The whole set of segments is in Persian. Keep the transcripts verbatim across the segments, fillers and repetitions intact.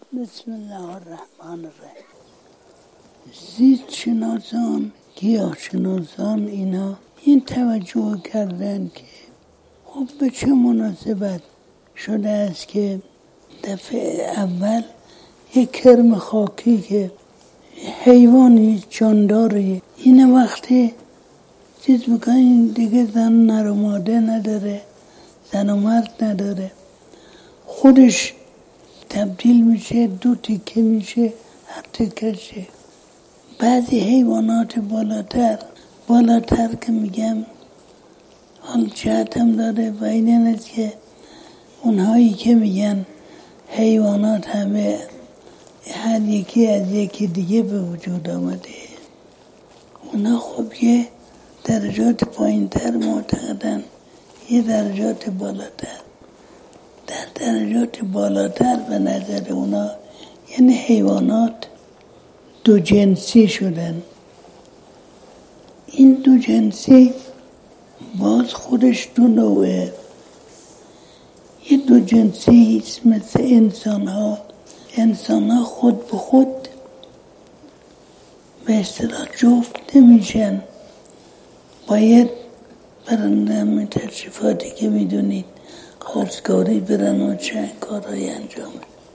بسم الله الرحمن الرحیم. زیست شناسان، گیاه شناسان اینا این توجه کردن که خب به چه مناسبت شده است که دفعه اول یک کرم خاکی که حیوانی جانداری این وقتی چیز بکنین دیگه زن نر و ماده نداره، زن و مرد نداره، خودش تبدیل میشه، دو تیکه میشه، هر تیکشه. بعضی حیوانات بالاتر بالاتر که میگم حال جهت هم داره و این است که اونهایی که میگن حیوانات همه هر یکی از یکی دیگه به وجود آمده، اونا خب یه درجات پایین تر معتقدن، یه درجات بالاتر. در درجات بالاتر به نظر اونا یعنی حیوانات دو جنسی شدن. این دو جنسی باز خودش دو نوعه. یه دو جنسی مثل انسان ها انسان ها خود به خود به اصطلاح جفت نمیشن، باید برن همه تشریفاتی که میدونید خواستگاری برن و چند کارهای انجام.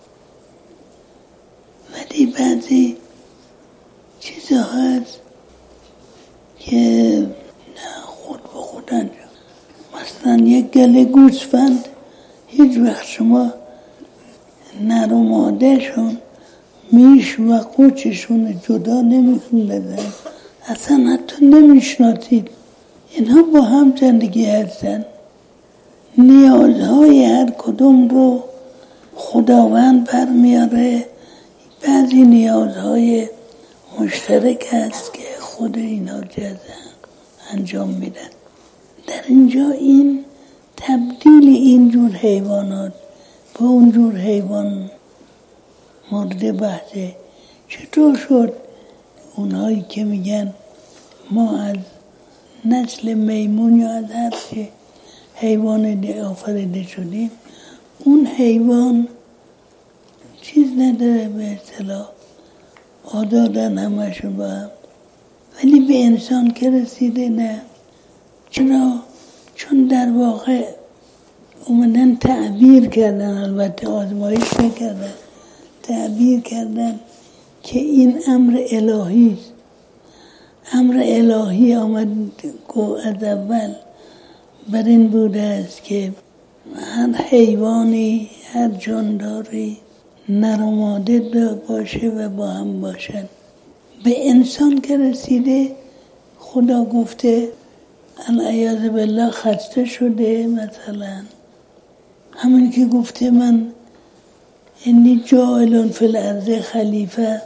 ولی بعضی چیزها هست که نه خود به خود انجام. مثلا یک گله گوسفند هیچ وقت شما نر و مادهشون میش و قوچشون جدا نمیتون بزن، اصلا حتی نمیشناسید. اینها با هم زندگی هستن، نیازهای هر کدوم رو خداوند برمیاره. بعضی نیازهای مشترک هست که خود اینا جزا انجام میدن. در اینجا این تبدیل اینجور حیوانات به اونجور حیوان مورد بحثه. چطور شد اونهایی که میگن ما از نسل میمون یا از هر چه حیوان آفریده شدیم، اون حیوان چیز نداره به اصطلاح آزادن همشو با هم، ولی به انسان که رسیده نه. چرا؟ چون در واقع اومدن تعبیر کردن، البته آزمایش نکردن، تعبیر کردن که این امر الهی است. امر الهی آمد از اول بر این بوده است که هر حیوانی، هر جانداری نر و ماده باشه و با هم باشن. به انسان که رسیده خدا گفته العیاذ بالله خسته شده. مثلا همین که گفته من انی جاعل فی الارض خلیفه،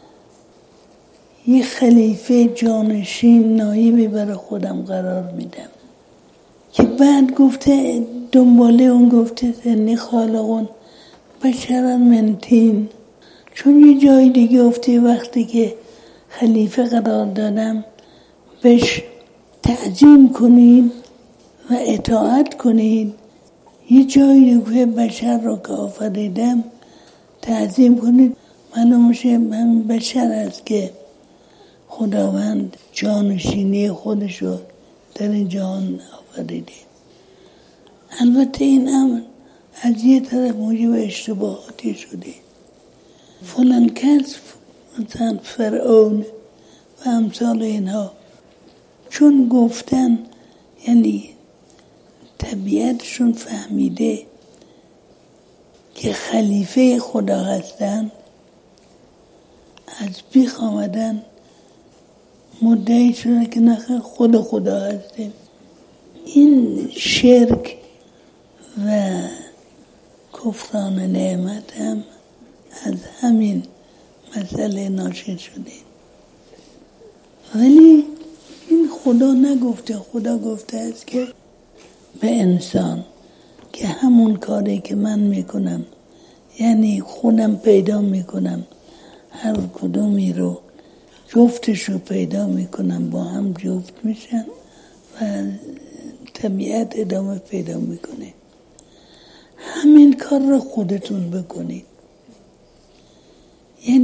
یه خلیفه جانشین نایبی برای خودم قرار میدم. که بعد گفته دنباله اون گفته انی خالقون بشرا من طین، چون یه جای دیگه گفته وقتی که خلیفه قرار دادم بهش تعظیم کنید و اطاعت کنید. یه جایی دیگه بشر رو که آفریدم تعظیم کنید. معلوم میشه همین بشر است که خداوند جانشینی خودشو در این جهان آفریده. البته این امر از یه طرف موجب اشتباهاتی شده. فلان کس مثلا فرعون و امثال اینها چون گفتن یعنی طبیعتشون فهمیده که خلیفه خدا هستن، از بیخ آمدن مدعی شده که نخیر خود خدا هستیم. این شرک و کفران نعمت هم از همین مسئله ناشی شده. ولی این خدا نگفته، خدا گفته است که به انسان که همون کاری که من میکنم، یعنی خودم پیدا میکنم هر کدومی رو جفتش رو پیدا میکنم، با هم جفت میشن و طبیعت ادامه پیدا میکنه. همین کار رو خودتون بکنید.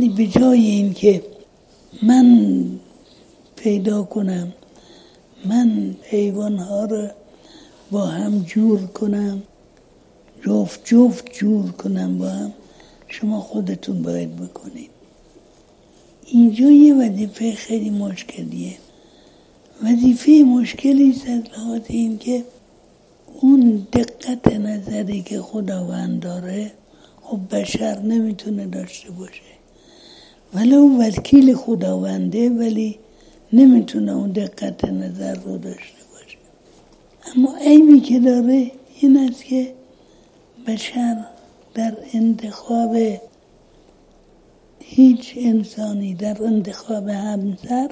یعنی به جای این که من پیدا کنم، من حیوانها رو با هم جور کنم، جفت جفت جور کنم با هم، شما خودتون باید بکنید. اینجا یه وظیفه خیلی مشکلیه. وظیفه مشکلی است از لحاظ این که اون دقت نظری که خداوند داره خب بشر نمیتونه داشته باشه. ولو وکیل خداونده ولی نمیتونه اون دقت نظر رو داشته باشه. اما عیبی که داره این است که بشر در انتخاب هیچ انسانی، در انتخاب همسر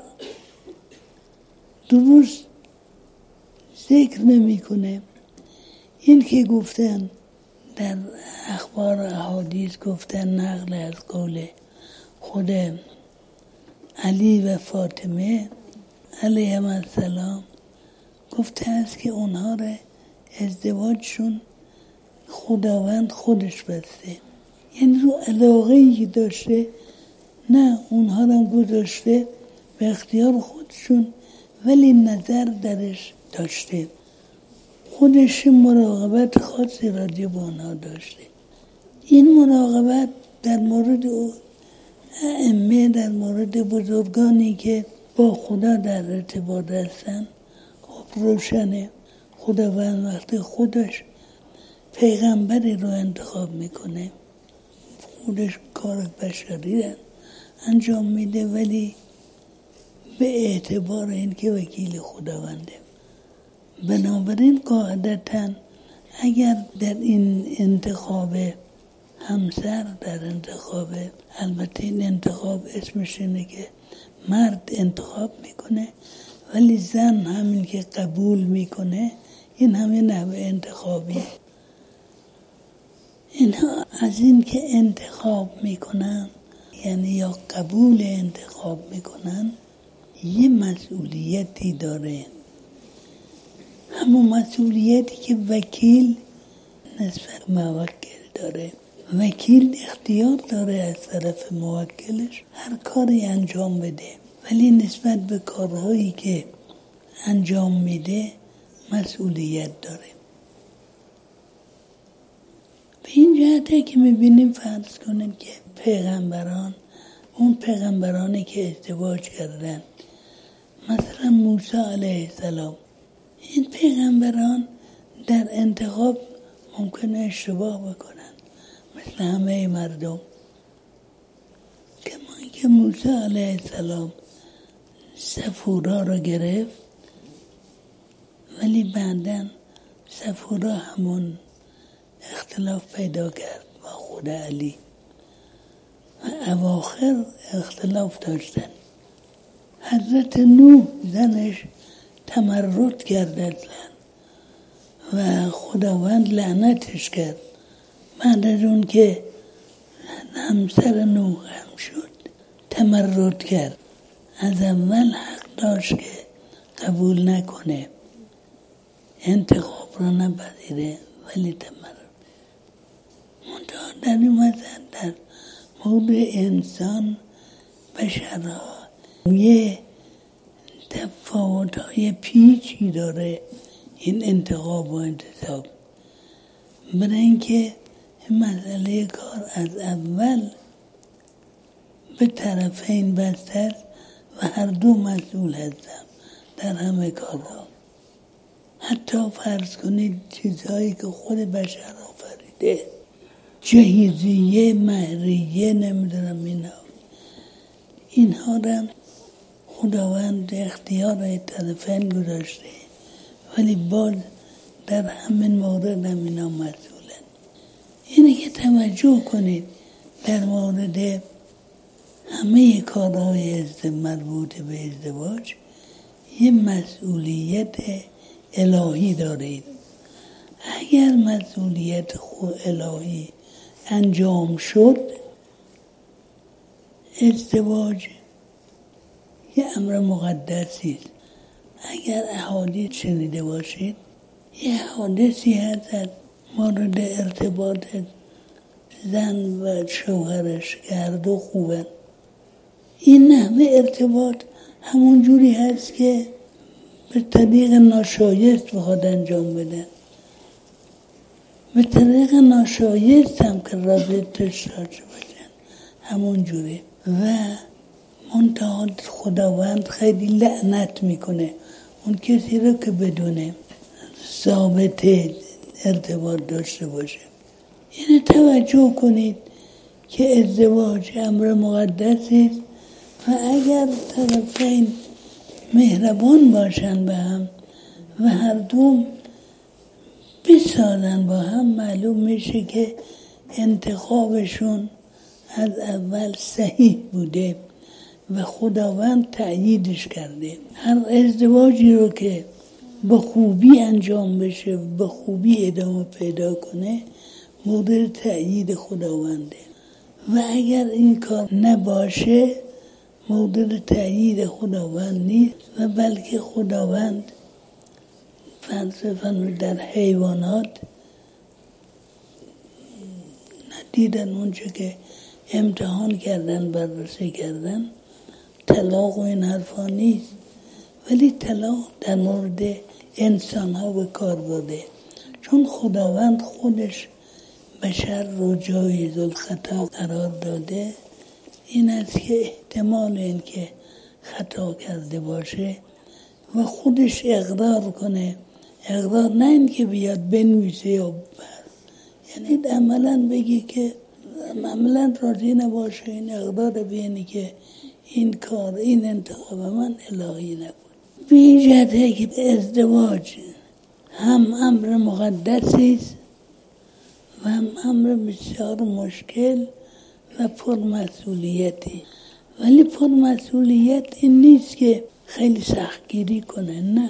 درست ذکر نمی کنه. این که گفتن در اخبار احادیث گفتن، نقل از قول خود علی و فاطمه علیهم السلام گفته است که اونها را ازدواجشون خداوند خودش بسته، یعنی رو علاقه‌ای که داشته نه اونها را گذاشته به اختیار خودشون، ولی نظر درش داشته، خودش مراقبت خاصی راجع به اونها داشته. این مراقبت در مورد ائمه، در مورد بزرگانی که با خدا در ارتباط هستن خب روشنه. خداوند وقتی خودش پیغمبری رو انتخاب میکنه، خودش کار بشری رو انجام میده، ولی به اعتبار این که وکیل خداونده. بنابراین قاعدتاً اگر در این انتخاب همسر، در انتخاب، البته این انتخاب اسمش اینه که مرد انتخاب میکنه ولی زن همین که قبول میکنه، این همین نوع انتخابی. اینها از این که انتخاب میکنن یعنی یا قبول انتخاب میکنن یه مسئولیتی داره، همون مسئولیتی که وکیل نسبت موکل داره. وکیل اختیار داره از طرف موکلش هر کاری انجام بده، ولی نسبت به کارهایی که انجام میده مسئولیت داره. به این جهته که میبینیم فرض کنیم که پیغمبران، اون پیغمبرانی که ازدواج کردن، مثلا موسی علیه السلام، این پیغمبران در انتخاب ممکنه اشتباه بکنن مثل همه مردم. کما که موسی علیه السلام صفورا رو گرفت ولی بعداً صفورا همون اختلاف پیدا کرد با خود علی و اواخر اختلاف داشتن. حضرت نوح زنش تمرد کرد اصلا و خداوند لعنتش کرد. بعد از اون که همسر نوح هم شد تمرد کرد. از اول حق داشت که قبول نکنه، انتخاب را نپذیره، ولی تمرد. منتها در این مثلا در مورد انسان بشرها یه تفاوت‌های پیچی داره این انتخاب و انتصاب. برای اینکه مسئله کار از اول به طرفین بسته است و هر دو مسئول هستن در همه کارها. حتی فرض کنید چیزهایی که خود بشر آفریده، جهیزیه، مهریه، نمیدونم اینا، اینها را خداوند اختیار طرفین گذاشته، ولی باز در همین مورد هم اینا مسئولن. اینه که توجه کنید در مورد همه کارهای مربوط به ازدواج یه مسئولیت الهی دارید. اگر مسئولیت خود الهی انجام شد، ازدواج یه امر مقدسی است. اگر احادیث شنیده باشید، یه حادثی هست از مورد ارتباط زن و شوهرش که هر دو خوبن. این نحوه ارتباط همون جوری هست که به طریق ناشایست بخواد انجام بدن، به طریق ناشایست هم که رابطه داشته باشن همون جوری. و منتها خداوند خیلی لعنت میکنه اون کسی رو که بدونه ضابطه ارتباط داشته باشه. یعنی توجه کنید که ازدواج امر مقدسی است و اگر طرفین مهربان باشن به هم و هر دو بسازن با هم، معلوم میشه که انتخابشون از اول صحیح بوده و خداوند تأییدش کرده. هر ازدواجی رو که به خوبی انجام بشه، به خوبی ادامه پیدا کنه، مورد تأیید خداونده و اگر این کار نباشه مورد تأیید خداوند نیست و بلکه خداوند فلسفه در حیوانات ندیدن اونچه که امتحان کردن، بررسی کردن، طلاق و این حرفا نیست، ولی طلاق در مورد انسان ها به کار برده، چون خداوند خودش بشر رو جایز الخطا قرار داده. این است که احتمال این که خطا کرده باشه و خودش اقرار کنه، اقرار نه این که بیاد بنویسه یا بر، یعنی عملا بگی که عملا راضی نباشه، این اقرار بینی که این کار، این انتخاب من الهی نبود. به جهته که ازدواج هم امر مقدسی است و هم امر بسیار مشکل و پرمسئولیتی. ولی پرمسئولیت این نیست که خیلی سختگیری کنه، نه.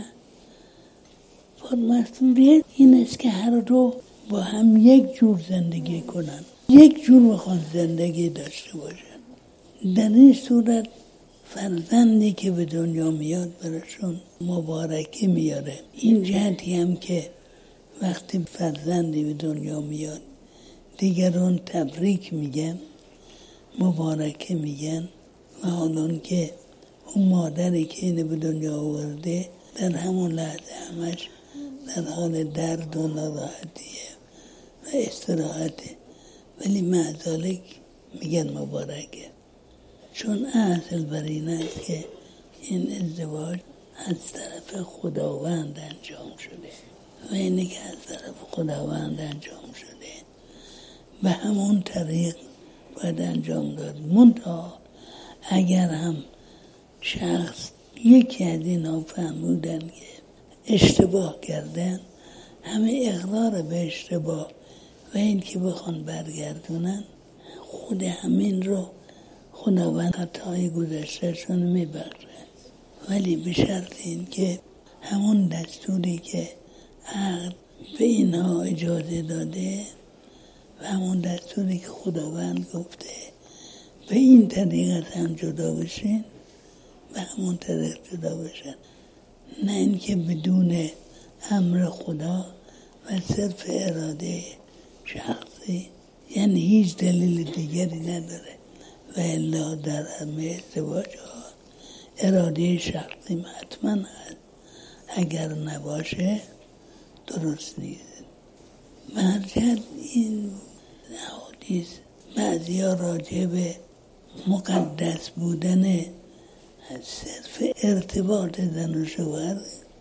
پرمسئولیت این است که هر دو با هم یک جور زندگی کنن، یک جور بخوان زندگی داشته باشن. در این صورت فرزندی که به دنیا میاد براشون مبارکی میاره. این جهتی هم که وقتی فرزندی به دنیا میاد دیگران تبریک میگن، مبارکه میگن و حالا که اون مادری که اینو به دنیا آورده در همون لحظه همش در حال درد و ناراحتیه و استراحته، ولی معذالک میگن مبارکه، چون اصل بر این است که این ازدواج از طرف خداوند انجام شده و اینی که از طرف خداوند انجام شده به همون طریق باید انجام داد. منتها اگر هم شخص یکی از اینا فهمودن که اشتباه کردن، همه اقرار به اشتباه و این که بخوان برگردونن، خود همین رو خداوند خطای گذشتهشون میبخشه، ولی به شرط این که همون دستوری که عقل به اینها اجازه داده و همون دستوری که خداوند گفته به این طریقت هم جدا بشین و همون طریق جدا بشن، نه اینکه بدون امر خدا و صرف اراده شخصی، یعنی هیچ دلیل دیگری نداره و الا در همه ازدواج ها اراده شخصی حتما هست، اگر نباشه درست نیست. مرجع این حدیث بعضی ها راجع به مقدس بودن صرف ارتباط زن و شوهر،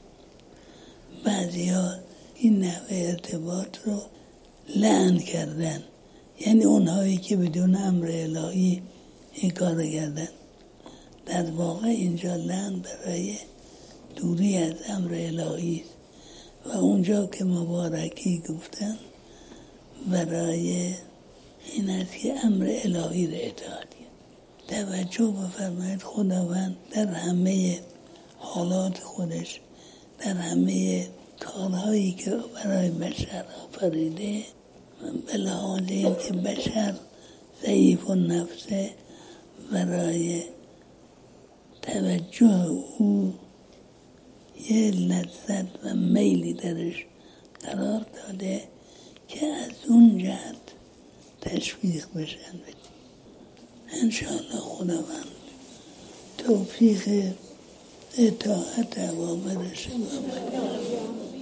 بعضی ها این نحوه ارتباط رو لعن کردن، یعنی اونهایی که بدون امر الهی این کار کردن. در واقع اینجا لعن برای دوری از امر الهی است و اونجا که مبارکی گفتن برای این است که امر الهی را اطاعت. توجه بفرمایید، خداوند در همه حالات خودش، در همه کارهایی که برای بشر آفریده، به لحاظ این که بشر ضعیف و نفسه، برای توجه او یه لذت و میلی درش قرار داده که از اون جهت تشویق بشن. انشاءالله خداوند توفیق اطاعت اوامر شما.